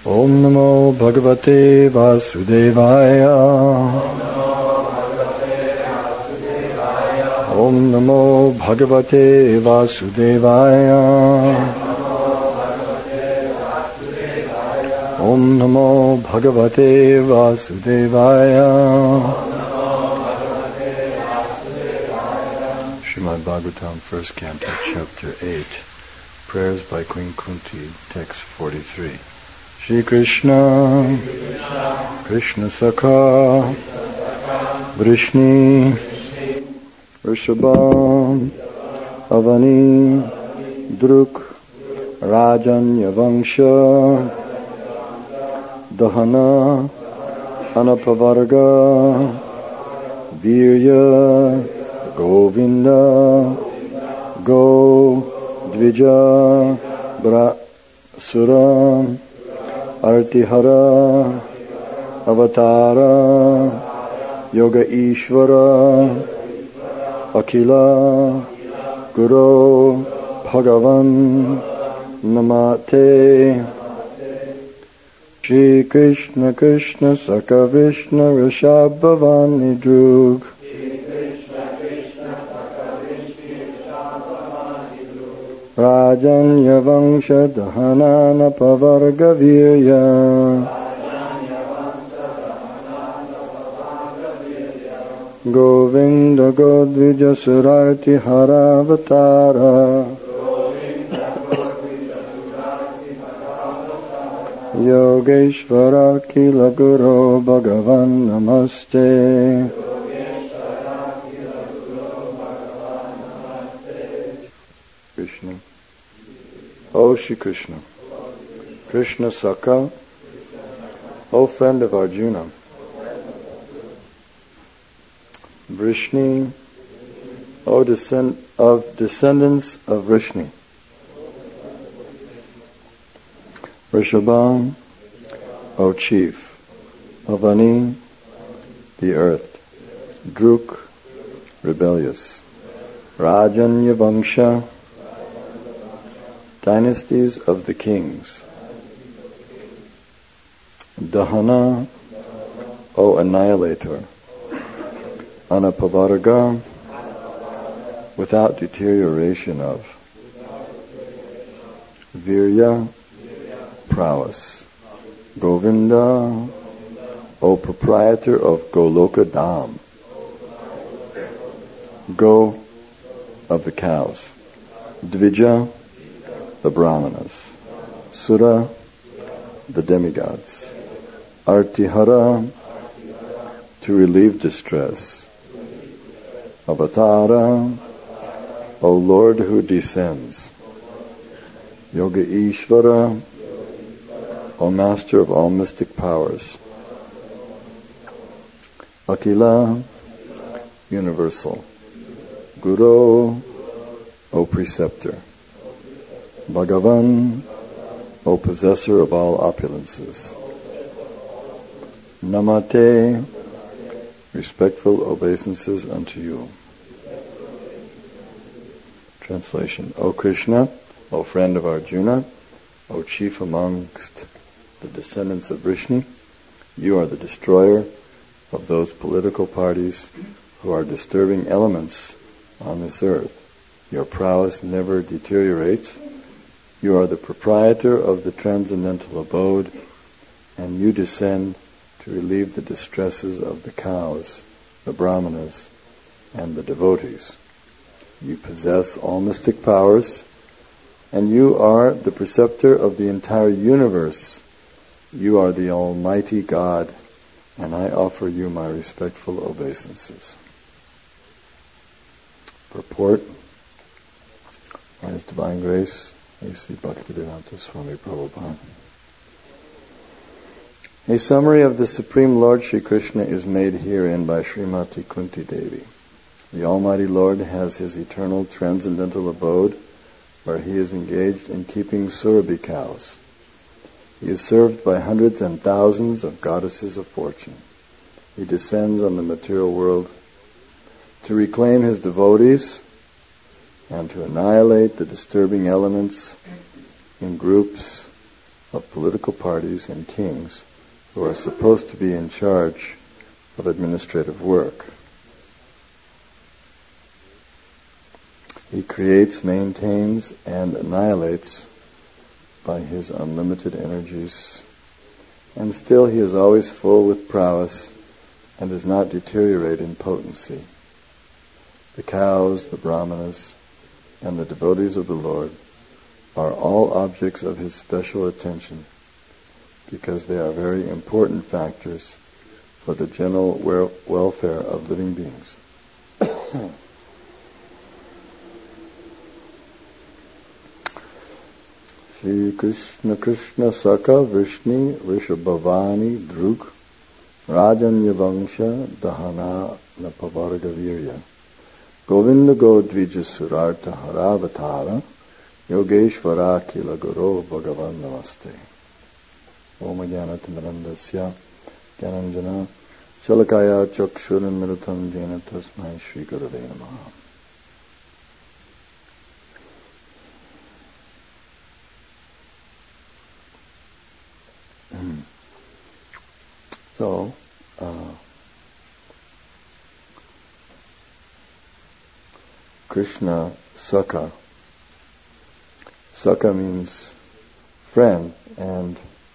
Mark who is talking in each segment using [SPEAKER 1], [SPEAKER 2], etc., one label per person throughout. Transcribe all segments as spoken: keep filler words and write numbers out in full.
[SPEAKER 1] Om Namo Bhagavate Vasudevaya. Om Namo Bhagavate Vasudevaya. Om Namo Bhagavate Vasudevaya. Srimad Bhagavatam, first canto, chapter eight. Prayers by Queen Kunti, text forty-three. Shri Krishna, Krishna Sakha, Vrishni, Rishabham, Avani, Druk, Rajanya Vangsha, Dahana, Anapavarga, Virya, Govinda, Go, Dvija, Brasura, Artihara, Avatara, Yoga Ishvara, Akila, Guru, Bhagavan, Namate, Shri Krishna Krishna Saka Vishnu Rishabhavani Drug, Rajanya Vangsha Dahanana Pavarga Virya, Govinda Godvija Surarti Haravatara, Yogeshvara Kila Guru Bhagavan Namaste. Krishna. O Shri Krishna, Krishna Sakha, O friend of Arjuna, Vrishni, O descend of descendants of Vrishni, Rishabham, O chief, Avani, the earth, Druk, rebellious, Rajanya Vangsha, dynasties of the kings, Dahana, O annihilator, Anapavarga, without deterioration of, Virya, prowess, Govinda, O proprietor of Goloka Dham, Go, of the cows, Dvija, the Brahmanas, Sura, the demigods, Artihara, to relieve distress, Avatara, O Lord who descends, Yoga Ishvara, O Master of all mystic powers, Akila, universal, Guru, O preceptor, Bhagavan, O possessor of all opulences, Namate, respectful obeisances unto you. Translation. O Krishna, O friend of Arjuna, O chief amongst the descendants of Vrishni, you are the destroyer of those political parties who are disturbing elements on this earth. Your prowess never deteriorates. You are the proprietor of the transcendental abode, and you descend to relieve the distresses of the cows, the brahmanas, and the devotees. You possess all mystic powers, and you are the preceptor of the entire universe. You are the Almighty God, and I offer you my respectful obeisances. Purport. By His Divine Grace, A C Bhaktivedanta Swami Prabhupada. A summary of the Supreme Lord Shri Krishna is made herein by Srimati Kunti Devi. The Almighty Lord has His eternal transcendental abode where He is engaged in keeping Surabhi cows. He is served by hundreds and thousands of goddesses of fortune. He descends on the material world to reclaim His devotees and to annihilate the disturbing elements in groups of political parties and kings who are supposed to be in charge of administrative work. He creates, maintains, and annihilates by his unlimited energies, and still he is always full with prowess and does not deteriorate in potency. The cows, the brahmanas, and the devotees of the Lord are all objects of his special attention because they are very important factors for the general wel- welfare of living beings. Shri Krishna Krishna Saka Vrishni Rishabhavani Drug Rajanya Vangsha Dahana Napavarga Virya Govinda Godvija Surartha Haravatara Yogeshvara Kila Guru Bhagavan Namaste. Om Jnanatimrandasya Gyananjana Shalakaya Chakshuram Mirutam Jena Tasmai Shri Gurave Namaha. So, uh, Krishna Saka. Saka means friend, and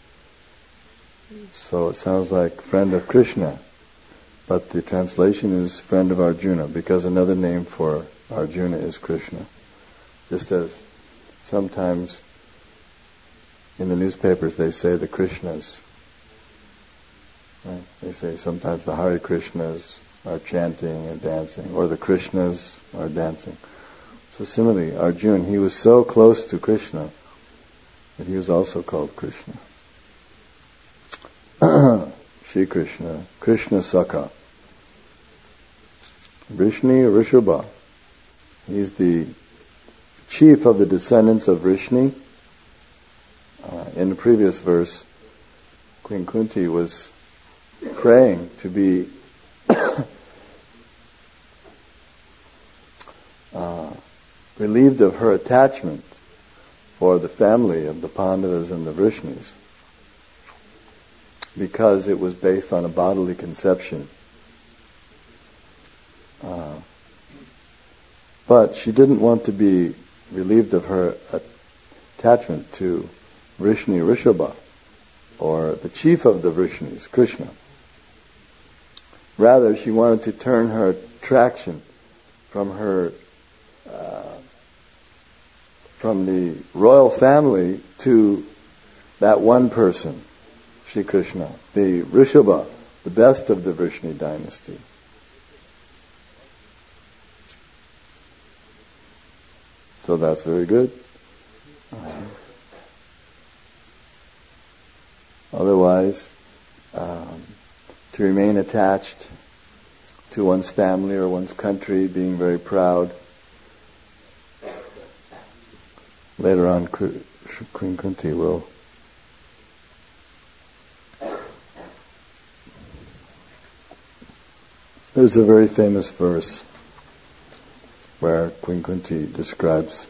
[SPEAKER 1] so it sounds like friend of Krishna, but the translation is friend of Arjuna, because another name for Arjuna is Krishna. Just as sometimes in the newspapers they say the Krishnas. Right? They say sometimes the Hare Krishnas are chanting and dancing, or the Krishnas are dancing. So similarly, Arjuna, he was so close to Krishna that he was also called Krishna. Shri Krishna, Krishna Saka. Vrishni Rishabha. He's the chief of the descendants of Vrishni. Uh, in the previous verse, Queen Kunti was praying to be uh, relieved of her attachment for the family of the Pandavas and the Vrishnis, because it was based on a bodily conception. Uh, but she didn't want to be relieved of her attachment to Vrishni Rishabha, or the chief of the Vrishnis, Krishna. Rather, she wanted to turn her attraction from her, uh, from the royal family to that one person, Shri Krishna, the Rishabha, the best of the Vrishni dynasty. So that's very good. Uh, otherwise, um, to remain attached to one's family or one's country, being very proud. Later on, Queen Kunti will there's a very famous verse where Queen Kunti describes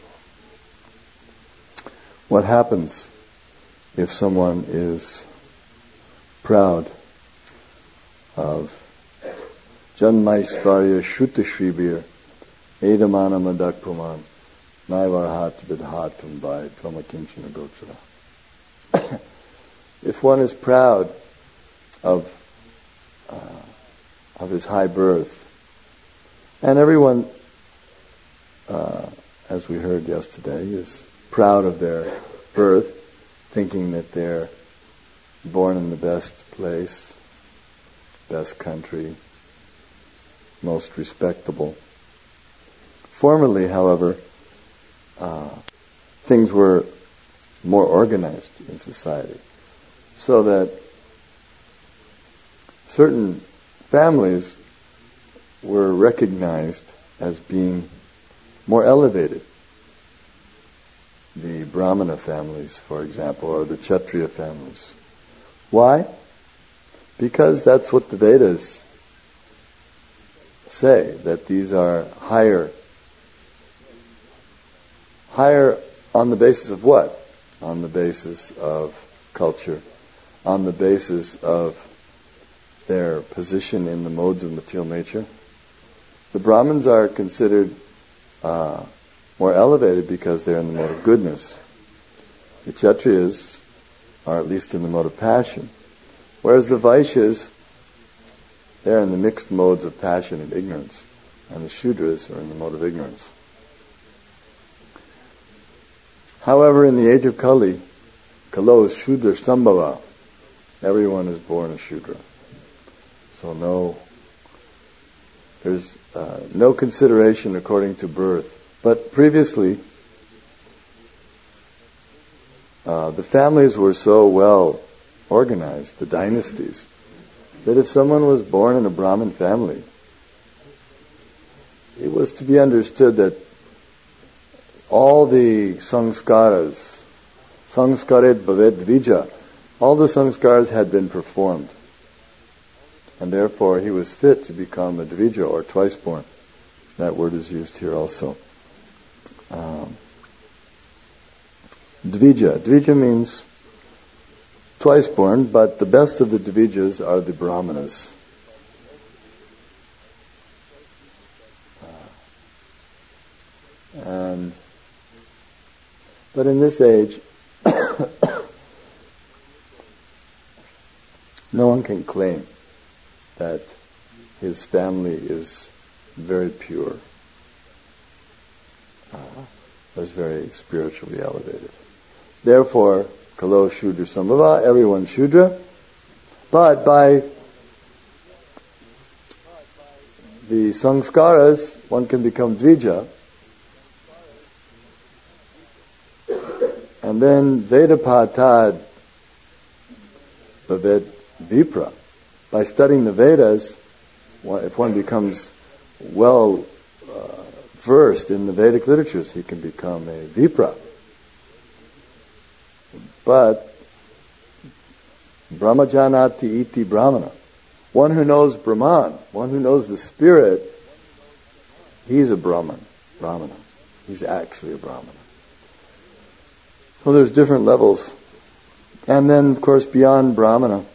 [SPEAKER 1] what happens if someone is proud of Janmaishvarya Shuta Shribir Edamana Madak Puman Naivarhat Vidhatum by Tomakinchina Gochara. If one is proud of uh, of his high birth, and everyone, uh, as we heard yesterday, is proud of their birth, thinking that they're born in the best place, best country, most respectable. Formerly, however, uh, things were more organized in society, so that certain families were recognized as being more elevated. The Brahmana families, for example, or the Kshatriya families. Why? Because that's what the Vedas say, that these are higher. Higher on the basis of what? On the basis of culture on the basis of their position in the modes of material nature. The Brahmins are considered uh, more elevated because they're in the mode of goodness. The Kshatriyas are at least in the mode of passion. Whereas the Vaishyas, they're in the mixed modes of passion and ignorance. And the Shudras are in the mode of ignorance. However, in the age of Kali, Kalo Shudra Sambhava, everyone is born a Shudra. So no, there's uh, no consideration according to birth. But previously, uh, the families were so well organized, the dynasties, that if someone was born in a Brahmin family, it was to be understood that all the sanskaras, sanskaret bhavet dvija, all the sanskaras had been performed. And therefore he was fit to become a dvija, or twice born. That word is used here also. Um, dvija. Dvija means twice born, but the best of the dvijas are the brahmanas. Uh, and but in this age, no one can claim that his family is very pure, uh, was very spiritually elevated. Therefore, Kalo Shudra Sambhava, everyone Shudra, but by the sanskaras, one can become dvija, and then Vedapatad Bhavet Vipra. By studying the Vedas, if one becomes well uh, versed in the Vedic literatures, he can become a Vipra. But Brahmajanati iti Brahmana, one who knows Brahman, one who knows the spirit, he's a Brahman, Brahmana. He's actually a Brahmana. So there's different levels. And then, of course, beyond Brahmana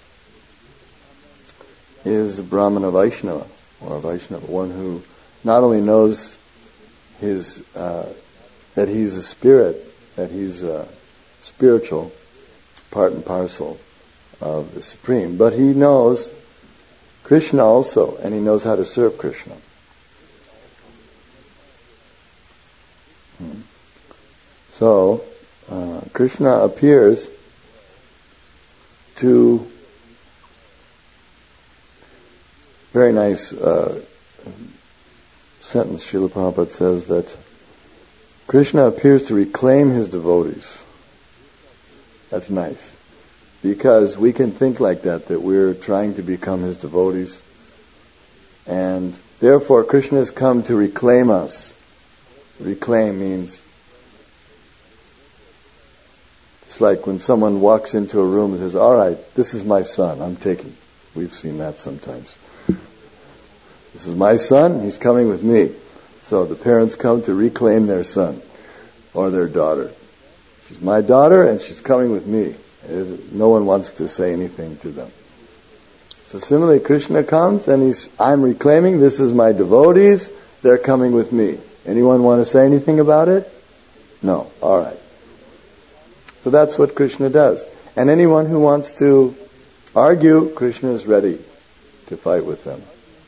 [SPEAKER 1] is a Brahmana Vaishnava, or a Vaishnava, one who not only knows his uh, that he's a spirit, that he's uh, spiritual, part and parcel of the Supreme, but he knows Krishna also, and he knows how to serve Krishna. Hmm. So, uh, Krishna appears to very nice uh, sentence. Srila Prabhupada says that Krishna appears to reclaim his devotees. That's nice. Because we can think like that, that we're trying to become his devotees. And therefore Krishna has come to reclaim us. Reclaim means, it's like when someone walks into a room and says, all right, this is my son, I'm taking. We've seen that sometimes. This is my son, he's coming with me. So the parents come to reclaim their son or their daughter. She's my daughter and she's coming with me. No one wants to say anything to them. So similarly, Krishna comes and he's, I'm reclaiming, this is my devotees, they're coming with me. Anyone want to say anything about it? No. All right. So that's what Krishna does. And anyone who wants to argue, Krishna is ready to fight with them.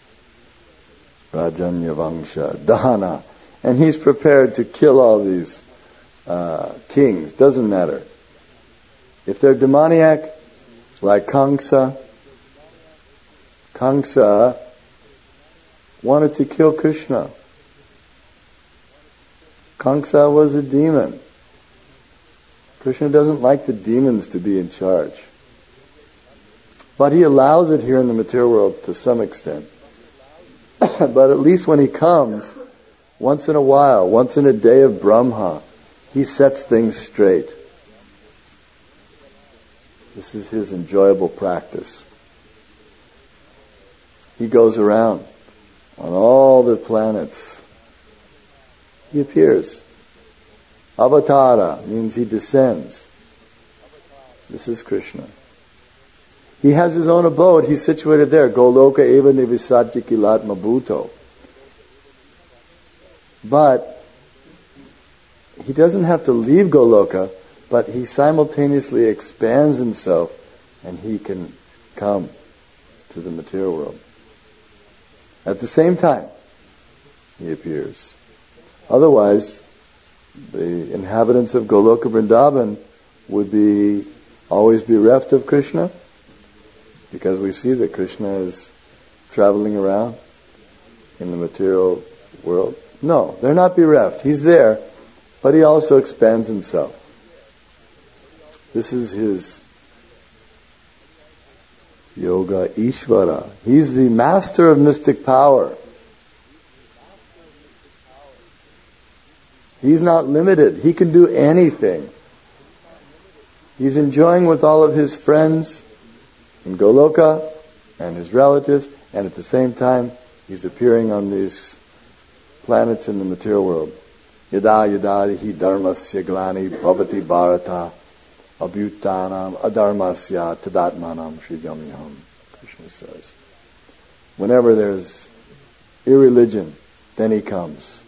[SPEAKER 1] Rajanya Vangsha, Dahana. And he's prepared to kill all these uh, kings. Doesn't matter. If they're demoniac, like Kamsa, Kamsa wanted to kill Krishna. Kamsa was a demon. Krishna doesn't like the demons to be in charge. But he allows it here in the material world to some extent. But at least when he comes, once in a while, once in a day of Brahma, he sets things straight. This is his enjoyable practice. He goes around on all the planets. He appears. Avatara means he descends. This is Krishna. He has his own abode. He's situated there. Goloka eva nivisatya kilatma bhuto. But he doesn't have to leave Goloka, but he simultaneously expands himself and he can come to the material world. At the same time, he appears. Otherwise, the inhabitants of Goloka Vrindavan would be always bereft of Krishna, because we see that Krishna is traveling around in the material world. No, they're not bereft. He's there, but he also expands himself. This is his Yoga Ishvara. He's the master of mystic power. He's not limited. He can do anything. He's enjoying with all of his friends in Goloka and his relatives, and at the same time he's appearing on these planets in the material world. Yada yada hi dharmasya glani bhavati bharata abhyutanam adharmasya tadatmanam srijamiham. Krishna says, whenever there's irreligion, then he comes.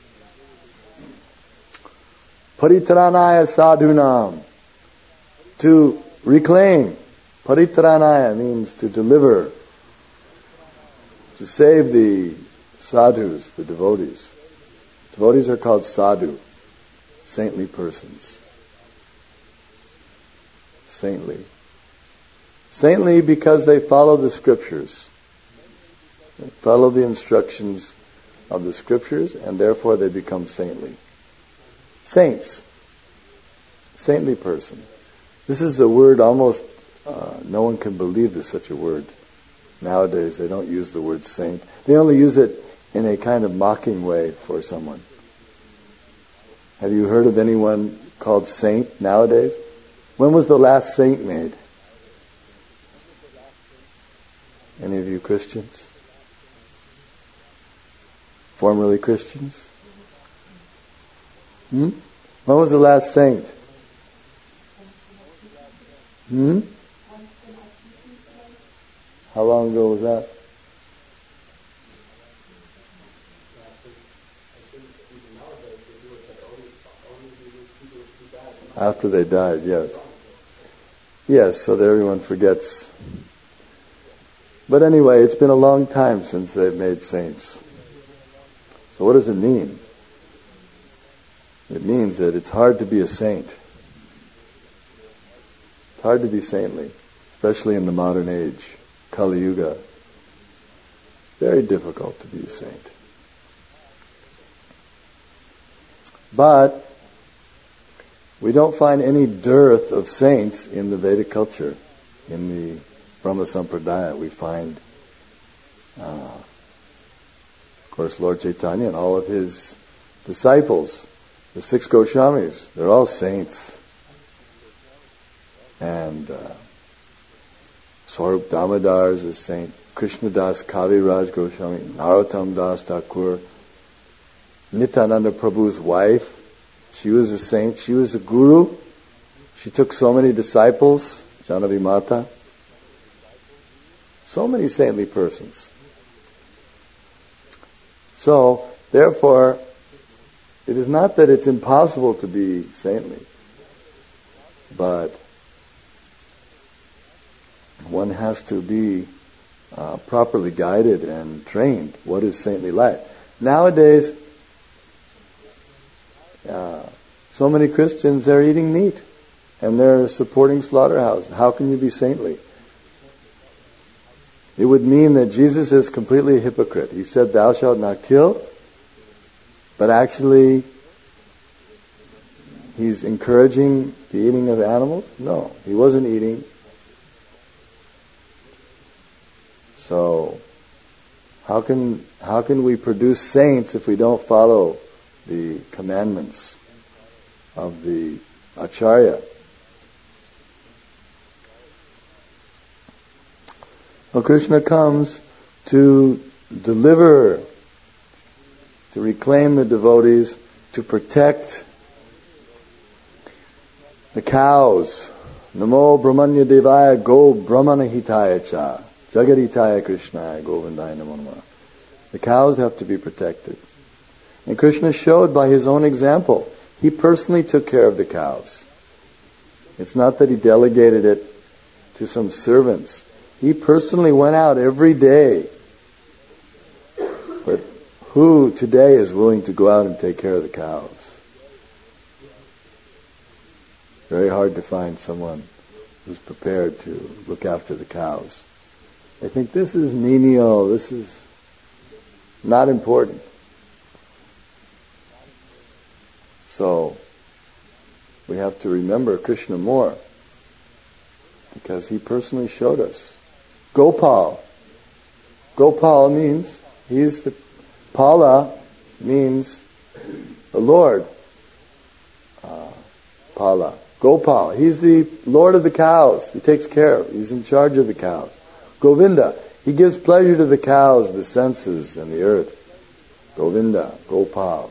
[SPEAKER 1] Paritaranaya sadhunam, to reclaim. Paritaranaya means to deliver, to save the sadhus, the devotees. Devotees are called sadhu, saintly persons. Saintly. Saintly because they follow the scriptures. They follow the instructions of the scriptures, and therefore they become saintly. Saints. Saintly person. This is a word almost, uh, no one can believe there's such a word. Nowadays they don't use the word saint. They only use it in a kind of mocking way for someone. Have you heard of anyone called saint nowadays? When was the last saint made? Any of you Christians? Formerly Christians? Hmm? When was the last saint? Hmm? How long ago was that? After they died, yes. Yes, so that everyone forgets. But anyway, it's been a long time since they've made saints. So what does it mean? It means that it's hard to be a saint. It's hard to be saintly, especially in the modern age, Kali Yuga. Very difficult to be a saint. But we don't find any dearth of saints in the Vedic culture. In the Brahma Sampradaya, we find, uh, of course, Lord Chaitanya and all of his disciples, the six Goswamis, they're all saints. And uh, Swarup Damodar is a saint. Krishna Das Kaviraj Goswami, Narottam Das Thakur, Nityananda Prabhu's wife, she was a saint. She was a guru. She took so many disciples, Janavi Mata. So many saintly persons. So, therefore, it is not that it's impossible to be saintly, but one has to be uh, properly guided and trained. What is saintly life? Nowadays, uh, so many Christians, they're eating meat and they're supporting slaughterhouse. How can you be saintly? It would mean that Jesus is completely a hypocrite. He said, "Thou shalt not kill," but actually he's encouraging the eating of animals? No, he wasn't eating. So, how can how can we produce saints if we don't follow the commandments of the Acharya? Well, Krishna comes to deliver, to reclaim the devotees, to protect the cows Namo Brahmanya Devaya Go Brahmana Hitaya Cha Jagaditaya Krishnaya Govindaya Namo Namaha. The cows have to be protected. And Krishna showed by his own example. He personally took care of the cows. It's not that he delegated it to some servants. He personally went out every day. But who today is willing to go out and take care of the cows? Very hard to find someone who's prepared to look after the cows. They think this is menial, this is not important. So, we have to remember Krishna more, because he personally showed us. Gopal. Gopal means, he's the, Pala means the Lord. Uh, Pala. Gopal. He's the Lord of the cows. He takes care of, he's in charge of the cows. Govinda. He gives pleasure to the cows, the senses, and the earth. Govinda. Gopal.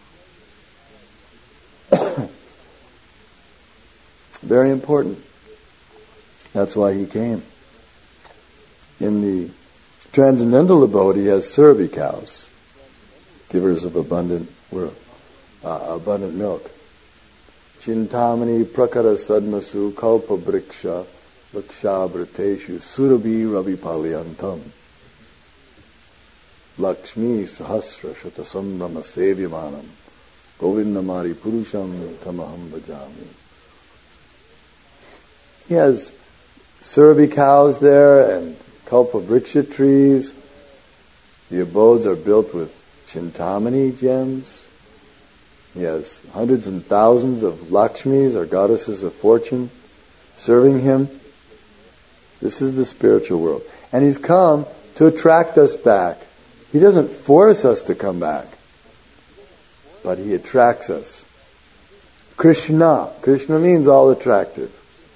[SPEAKER 1] Very important. That's why he came. In the transcendental abode, he has Surabhi cows, givers of abundant uh, abundant milk. Chintamani prakara sadmasu kalpa briksha lakshabrateshu surabhi ravi palyantam lakshmi sahasra shatasambrama sevyamanam govindamari purusham tamaham bhajami. He has Surabhi cows there and kalpa-vriksha trees. The abodes are built with Chintamani gems. He has hundreds and thousands of Lakshmis, or goddesses of fortune, serving him. This is the spiritual world. And he's come to attract us back. He doesn't force us to come back, but he attracts us. Krishna. Krishna means all attractive.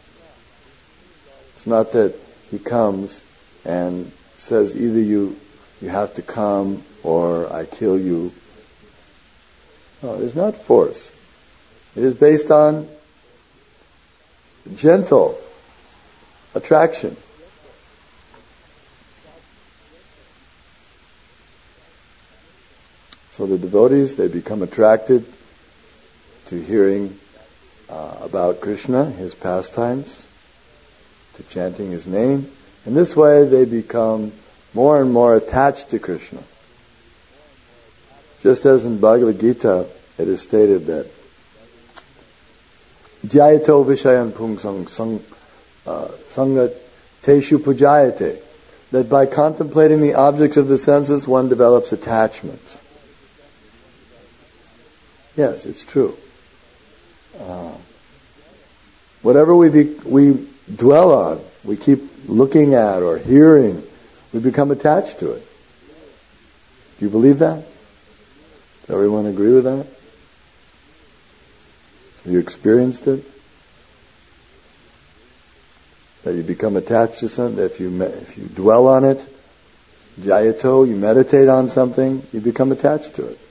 [SPEAKER 1] It's not that he comes and says either you you have to come or I kill you. No, it is not force. It is based on gentle attraction. So the devotees, they become attracted to hearing uh, about Krishna, his pastimes, to chanting his name. In this way, they become more and more attached to Krishna. Just as in Bhagavad Gita, it is stated that Jyayato Vishayan Pungsang Sangat Teshu Pujayate, that by contemplating the objects of the senses, one develops attachment. Yes, it's true. Uh, whatever we be, we dwell on, we keep looking at or hearing, we become attached to it. Do you believe that? Does everyone agree with that? Have you experienced it? That you become attached to something, that if you me- if you dwell on it, jayato, you meditate on something, you become attached to it.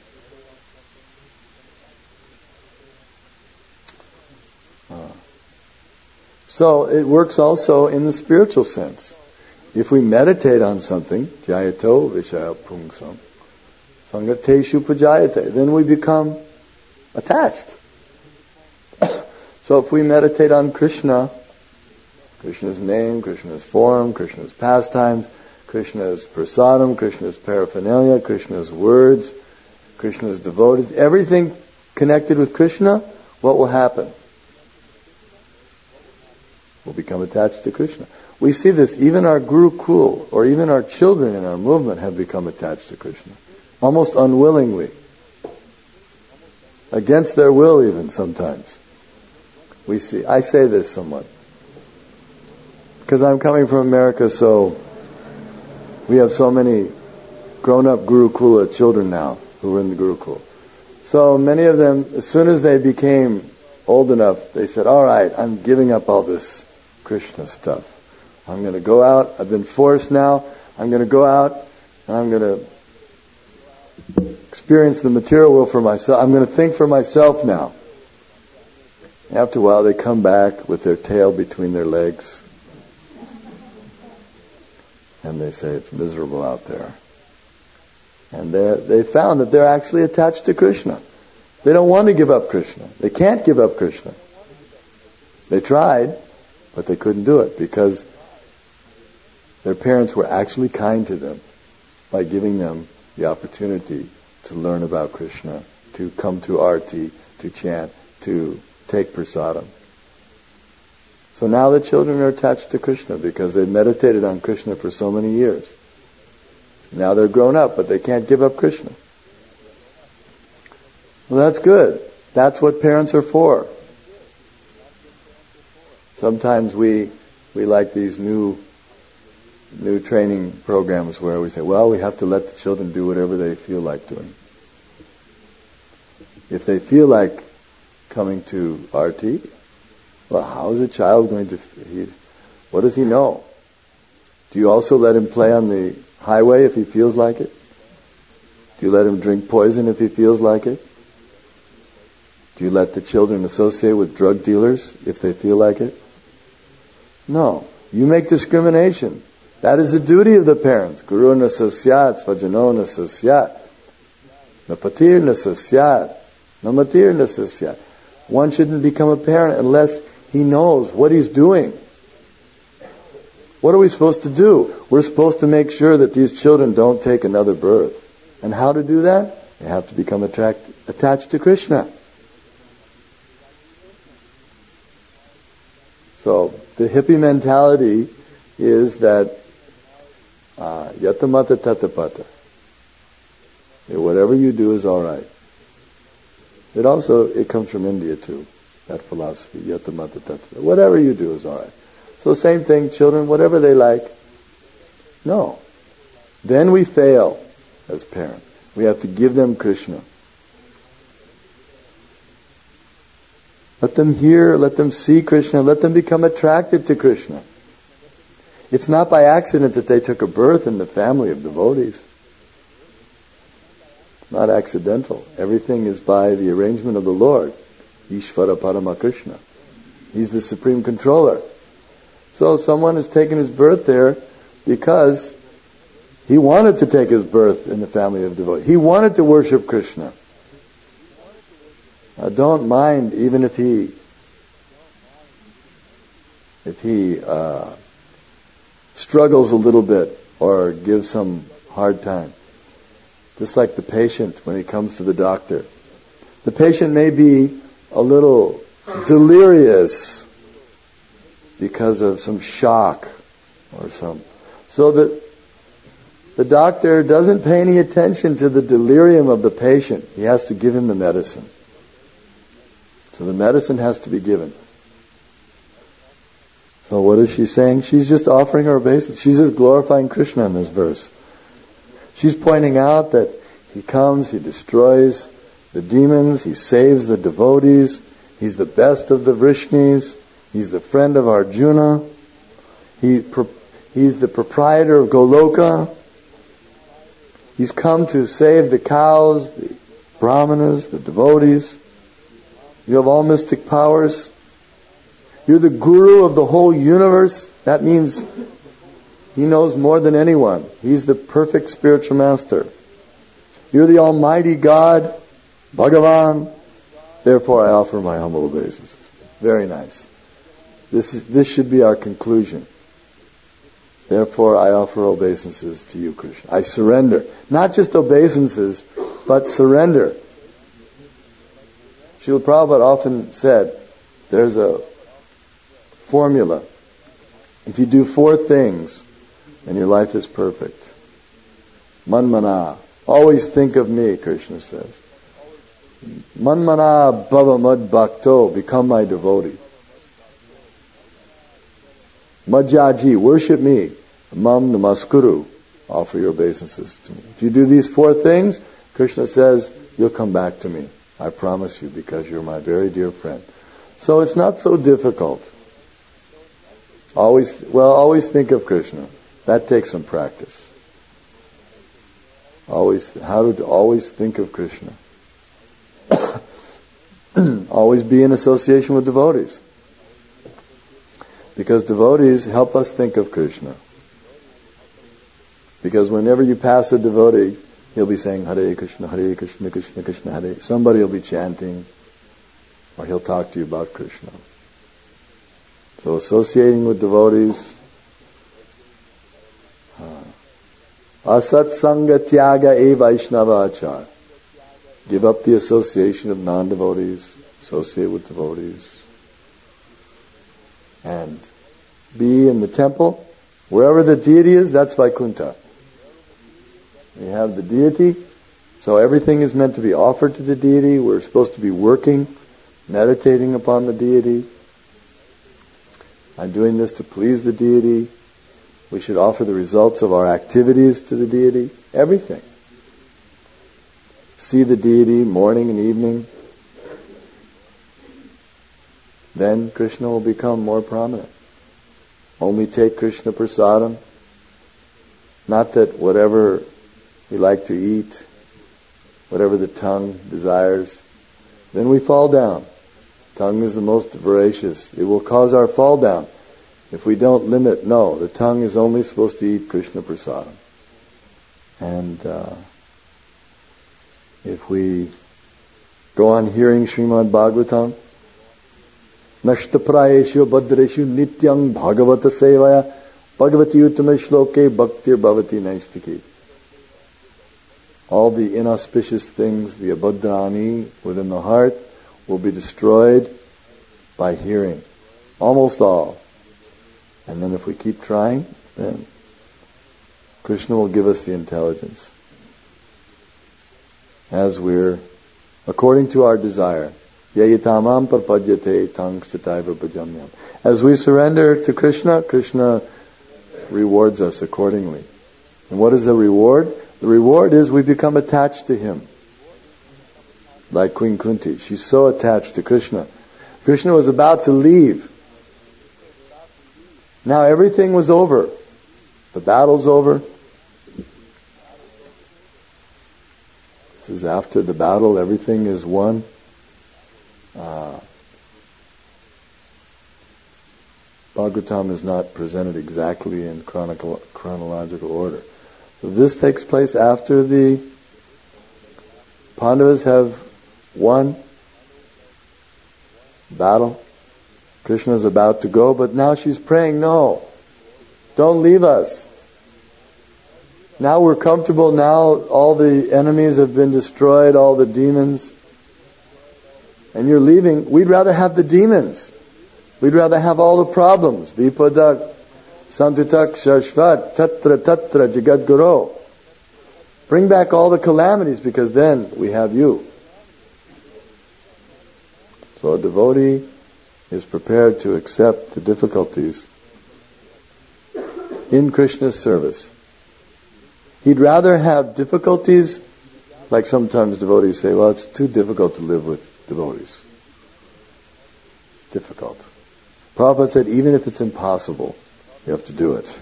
[SPEAKER 1] Uh, so it works also in the spiritual sense. If we meditate on something, jayato vishaya pungsam, sangateshu pujayate, then we become attached. So if we meditate on Krishna, Krishna's name, Krishna's form, Krishna's pastimes, Krishna's prasadam, Krishna's paraphernalia, Krishna's words, Krishna's devotees, everything connected with Krishna, what will happen? We'll become attached to Krishna. We see this, even our Gurukul, or even our children in our movement have become attached to Krishna. Almost unwillingly. Against their will even sometimes. We see, I say this somewhat. Because I'm coming from America, so we have so many grown-up Gurukula children now who are in the Gurukul. So many of them, as soon as they became old enough, they said, all right, I'm giving up all this Krishna stuff. I'm going to go out. I've been forced now. I'm going to go out and I'm going to experience the material world for myself. I'm going to think for myself now. After a while, they come back with their tail between their legs. And they say, it's miserable out there. And they found that they're actually attached to Krishna. They don't want to give up Krishna. They can't give up Krishna. They tried, but they couldn't do it because their parents were actually kind to them by giving them the opportunity to learn about Krishna, to come to arti, to chant, to take prasadam. So now the children are attached to Krishna because they've meditated on Krishna for so many years. Now they're grown up, but they can't give up Krishna. Well, that's good. That's what parents are for. Sometimes we we like these new new training programs where we say, well, we have to let the children do whatever they feel like doing. If they feel like coming to arti, well, how is a child going to... He, what does he know? Do you also let him play on the highway if he feels like it? Do you let him drink poison if he feels like it? Do you let the children associate with drug dealers if they feel like it? No. You make discrimination. That is the duty of the parents. Guru na sasyat, svajano na sasyat, napatir na sasyat, namatir na sasyat. One shouldn't become a parent unless he knows what he's doing. What are we supposed to do? We're supposed to make sure that these children don't take another birth. And how to do that? They have to become attract, attached to Krishna. So, the hippie mentality is that uh, yatamata tatapata. Whatever you do is all right. It also, it comes from India too, that philosophy, yatamata tatapata. Whatever you do is all right. So same thing, children, whatever they like. No. Then we fail as parents. We have to give them Krishna. Let them hear, let them see Krishna, let them become attracted to Krishna. It's not by accident that they took a birth in the family of devotees. It's not accidental. Everything is by the arrangement of the Lord. Ishvara Parama Krishna. He's the supreme controller. So someone has taken his birth there because he wanted to take his birth in the family of devotees. He wanted to worship Krishna. Now don't mind even if he if he uh, struggles a little bit or gives some hard time. Just like the patient when he comes to the doctor. The patient may be a little delirious because of some shock or some... So that the doctor doesn't pay any attention to the delirium of the patient. He has to give him the medicine. So the medicine has to be given. So what is she saying? She's just offering her obeisance. She's just glorifying Krishna in this verse. She's pointing out that he comes, he destroys the demons, he saves the devotees, he's the best of the Vrishnis, he's the friend of Arjuna, he, he's the proprietor of Goloka, he's come to save the cows, the brahmanas, the devotees. You have all mystic powers. You're the guru of the whole universe. That means he knows more than anyone. He's the perfect spiritual master. You're the Almighty God, Bhagavan. Therefore I offer my humble obeisances. Very nice. This is, this should be our conclusion. Therefore I offer obeisances to you, Krishna. I surrender. Not just obeisances, but surrender. Srila Prabhupada often said, there's a formula. If you do four things, then your life is perfect. Manmana. Always think of me, Krishna says. Manmana bhava mad bhakto. Become my devotee. Majjaji. Worship me. Mam namaskuru. Offer your obeisances to me. If you do these four things, Krishna says, you'll come back to me. I promise you, because you're my very dear friend. So it's not so difficult. Always, well, always think of Krishna. That takes some practice. Always, how to always think of Krishna. always be in association with devotees. Because devotees help us think of Krishna. Because whenever you pass a devotee, he'll be saying, Hare Krishna, Hare Krishna, Krishna Krishna, Hare. Somebody will be chanting, or he'll talk to you about Krishna. So associating with devotees, asat sanga tyaga e vaishnava achar. Give up the association of non-devotees, associate with devotees. And be in the temple. Wherever the deity is, that's Vaikuntha. We have the deity, so everything is meant to be offered to the deity. We're supposed to be working, meditating upon the deity. I'm doing this to please the deity. We should offer the results of our activities to the deity. Everything. See the deity morning and evening. Then Krishna will become more prominent. Only take Krishna prasadam. Not that whatever we like to eat, whatever the tongue desires, then we fall down. Tongue is the most voracious. It will cause our fall down if we don't limit. No, the tongue is only supposed to eat Krishna prasadam. And uh, if we go on hearing Srimad Bhagavatam, Nashtaprayeshu Bhadreshu Nityang Bhagavata Sevaya Bhagavati Uttama Shloke Bhaktir Bhavati Naistiki. All the inauspicious things, the abhadrani within the heart, will be destroyed by hearing. Almost all. And then if we keep trying, then Krishna will give us the intelligence. As we're, according to our desire. Yayitamam parpadyate tangstataiva bhajamyam. As we surrender to Krishna, Krishna rewards us accordingly. And what is the reward? The reward is we become attached to Him. Like Queen Kunti. She's so attached to Krishna. Krishna was about to leave. Now everything was over. The battle's over. This is after the battle. Everything is won. Uh, Bhagavatam is not presented exactly in chronicle, chronological order. So this takes place after the Pandavas have won battle. Krishna is about to go, but now she's praying, no, don't leave us. Now we're comfortable, now all the enemies have been destroyed, all the demons, and you're leaving. We'd rather have the demons. We'd rather have all the problems. Vipadak, Santutak, Shashvat, Tatra Tatra, Jagat Guru. Bring back all the calamities because then we have you. So a devotee is prepared to accept the difficulties in Krishna's service. He'd rather have difficulties, like sometimes devotees say, well, it's too difficult to live with devotees. It's difficult. Prabhupada said, even if it's impossible, you have to do it.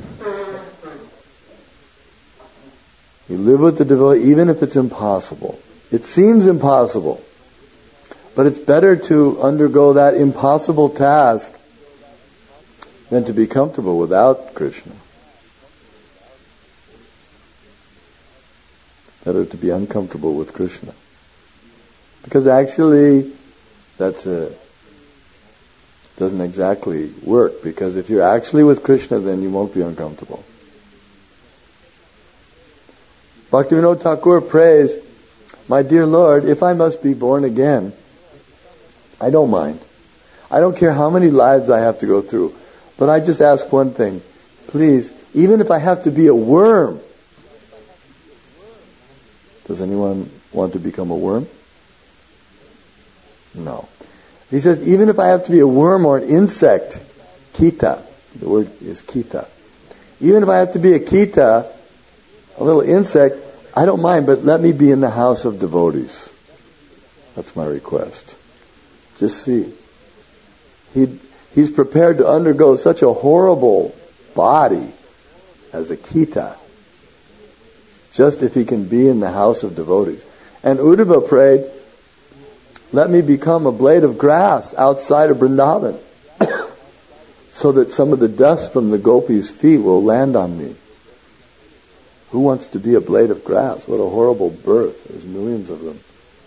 [SPEAKER 1] You live with the devotee, even if it's impossible. It seems impossible. But it's better to undergo that impossible task than to be comfortable without Krishna. Better to be uncomfortable with Krishna. Because actually, that's a, doesn't exactly work. Because if you're actually with Krishna, then you won't be uncomfortable. Bhaktivinoda Thakur prays, my dear Lord, if I must be born again, I don't mind. I don't care how many lives I have to go through. But I just ask one thing. Please, even if I have to be a worm. Does anyone want to become a worm? No. He says, even if I have to be a worm or an insect, kita, the word is kita. Even if I have to be a kita, a little insect, I don't mind, but let me be in the house of devotees. That's my request. Just see. He, he's prepared to undergo such a horrible body as a kita, just if he can be in the house of devotees. And Uddhava prayed, let me become a blade of grass outside of Vrindavan so that some of the dust from the gopis' feet will land on me. Who wants to be a blade of grass? What a horrible birth. There's millions of them.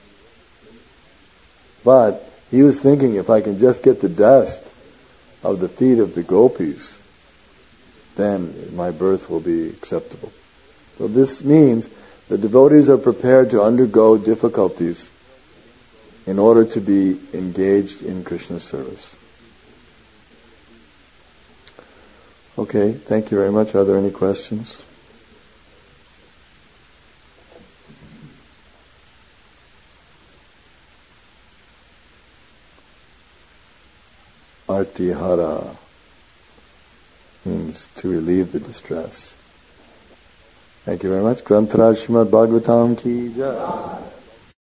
[SPEAKER 1] But he was thinking, if I can just get the dust of the feet of the gopis, then my birth will be acceptable. So this means the devotees are prepared to undergo difficulties in order to be engaged in Krishna's service. Okay, thank you very much. Are there any questions? Artihara means to relieve the distress. Thank you very much. Grantaraj Srimad Bhagavatam ki jai.